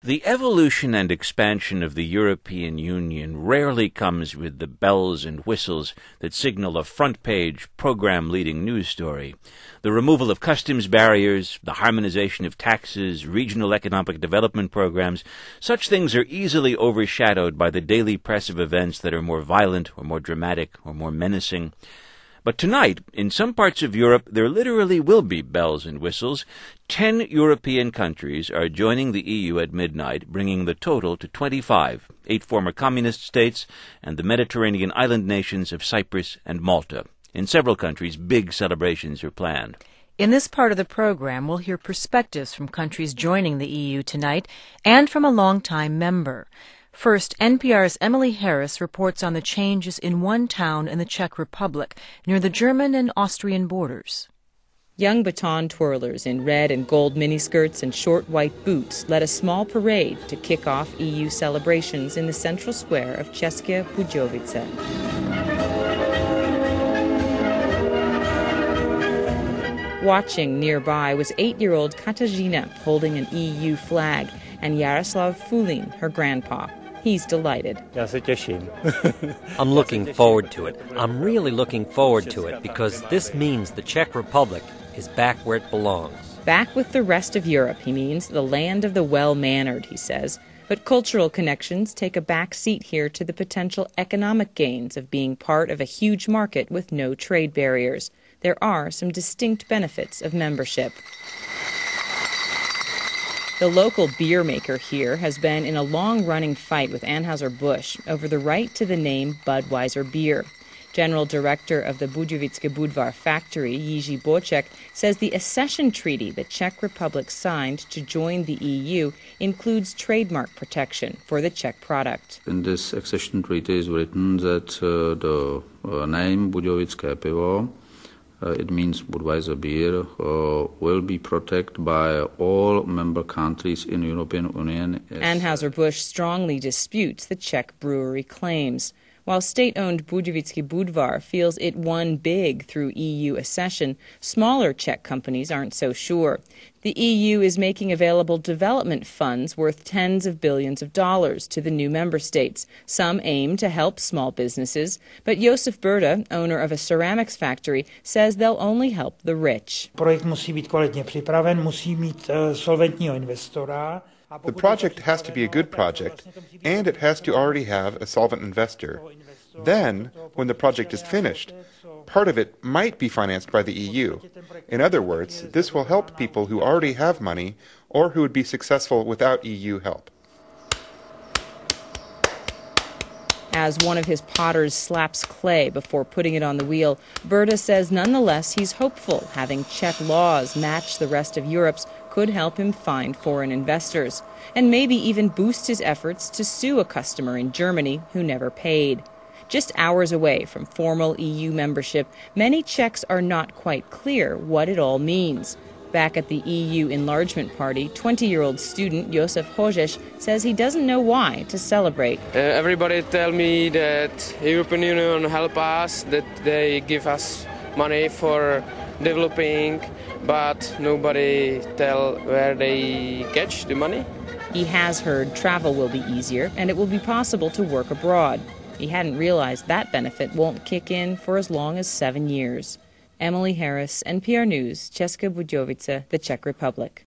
The evolution and expansion of the European Union rarely comes with the bells and whistles that signal a front-page, program-leading news story. The removal of customs barriers, the harmonization of taxes, regional economic development programs, such things are easily overshadowed by the daily press of events that are more violent or more dramatic or more menacing. But tonight, in some parts of Europe, there literally will be bells and whistles. 10 European countries are joining the EU at midnight, bringing the total to 25, 8 former communist states and the Mediterranean island nations of Cyprus and Malta. In several countries, big celebrations are planned. In this part of the program, we'll hear perspectives from countries joining the EU tonight and from a long-time member. First, NPR's Emily Harris reports on the changes in one town in the Czech Republic near the German and Austrian borders. Young baton twirlers in red and gold miniskirts and short white boots led a small parade to kick off EU celebrations in the central square of České Budějovice. Watching nearby was 8-year-old Katarzyna holding an EU flag and Jaroslav Fulin, her grandpa. He's delighted. I'm looking forward to it. I'm really looking forward to it because this means the Czech Republic is back where it belongs. Back with the rest of Europe, he means, the land of the well-mannered, he says. But cultural connections take a back seat here to the potential economic gains of being part of a huge market with no trade barriers. There are some distinct benefits of membership. The local beer maker here has been in a long-running fight with Anheuser-Busch over the right to the name Budweiser beer. General Director of the Budějovický Budvar factory, Jiří Boček, says the accession treaty the Czech Republic signed to join the EU includes trademark protection for the Czech product. In this accession treaty is written that the name Budějovické pivo, it means Budweiser beer, will be protected by all member countries in the European Union. Anheuser-Busch strongly disputes the Czech brewery claims. While state-owned Budějovický Budvar feels it won big through EU accession, smaller Czech companies aren't so sure. The EU is making available development funds worth tens of billions of dollars to the new member states. Some aim to help small businesses, but Josef Burda, owner of a ceramics factory, says they'll only help the rich. Projekt musí být kvalitně připraven, musí mít solventního investora. The project has to be a good project, and it has to already have a solvent investor. Then, when the project is finished, part of it might be financed by the EU. In other words, this will help people who already have money or who would be successful without EU help. As one of his potters slaps clay before putting it on the wheel, Burda says nonetheless he's hopeful having Czech laws match the rest of Europe's could help him find foreign investors, and maybe even boost his efforts to sue a customer in Germany who never paid. Just hours away from formal EU membership, many Czechs are not quite clear what it all means. Back at the EU enlargement party, 20-year-old student Josef Hozes says he doesn't know why to celebrate. Everybody tell me that European Union help us, that they give us money for developing, but nobody tell where they catch the money. He has heard travel will be easier and it will be possible to work abroad. He hadn't realized that benefit won't kick in for as long as 7 years. Emily Harris, NPR News, České Budějovice, the Czech Republic.